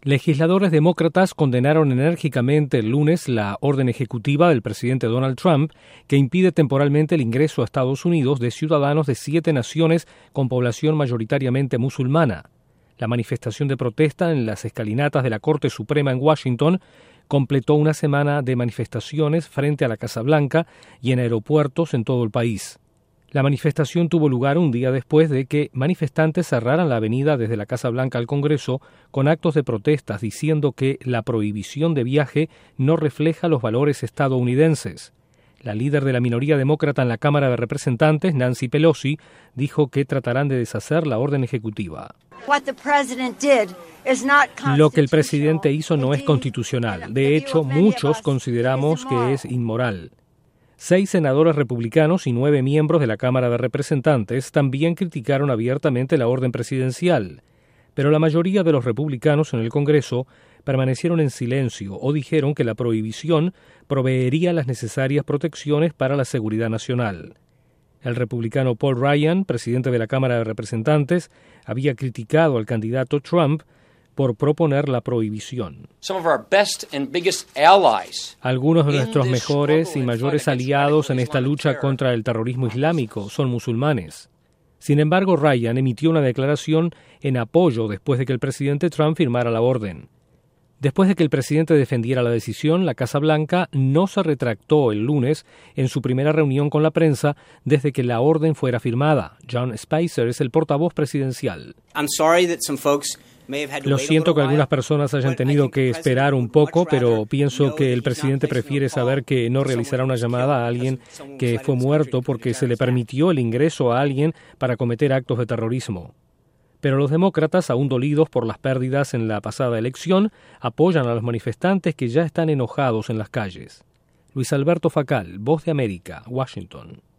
Legisladores demócratas condenaron enérgicamente el lunes la orden ejecutiva del presidente Donald Trump que impide temporalmente el ingreso a Estados Unidos de ciudadanos de 7 naciones con población mayoritariamente musulmana. La manifestación de protesta en las escalinatas de la Corte Suprema en Washington completó una semana de manifestaciones frente a la Casa Blanca y en aeropuertos en todo el país. La manifestación tuvo lugar un día después de que manifestantes cerraran la avenida desde la Casa Blanca al Congreso con actos de protestas diciendo que la prohibición de viaje no refleja los valores estadounidenses. La líder de la minoría demócrata en la Cámara de Representantes, Nancy Pelosi, dijo que tratarán de deshacer la orden ejecutiva. Lo que el presidente hizo no es constitucional. De hecho, muchos consideramos que es inmoral. 6 senadores republicanos y 9 miembros de la Cámara de Representantes también criticaron abiertamente la orden presidencial, pero la mayoría de los republicanos en el Congreso permanecieron en silencio o dijeron que la prohibición proveería las necesarias protecciones para la seguridad nacional. El republicano Paul Ryan, presidente de la Cámara de Representantes, había criticado al candidato Trump por proponer la prohibición. Algunos de nuestros mejores y mayores aliados en esta lucha contra el terrorismo islámico son musulmanes. Sin embargo, Ryan emitió una declaración en apoyo después de que el presidente Trump firmara la orden. Después de que el presidente defendiera la decisión, la Casa Blanca no se retractó el lunes en su primera reunión con la prensa desde que la orden fuera firmada. John Spicer es el portavoz presidencial. Lo siento que algunas personas hayan tenido que esperar un poco, pero pienso que el presidente prefiere saber que no realizará una llamada a alguien que fue muerto porque se le permitió el ingreso a alguien para cometer actos de terrorismo. Pero los demócratas, aún dolidos por las pérdidas en la pasada elección, apoyan a los manifestantes que ya están enojados en las calles. Luis Alberto Facal, Voz de América, Washington.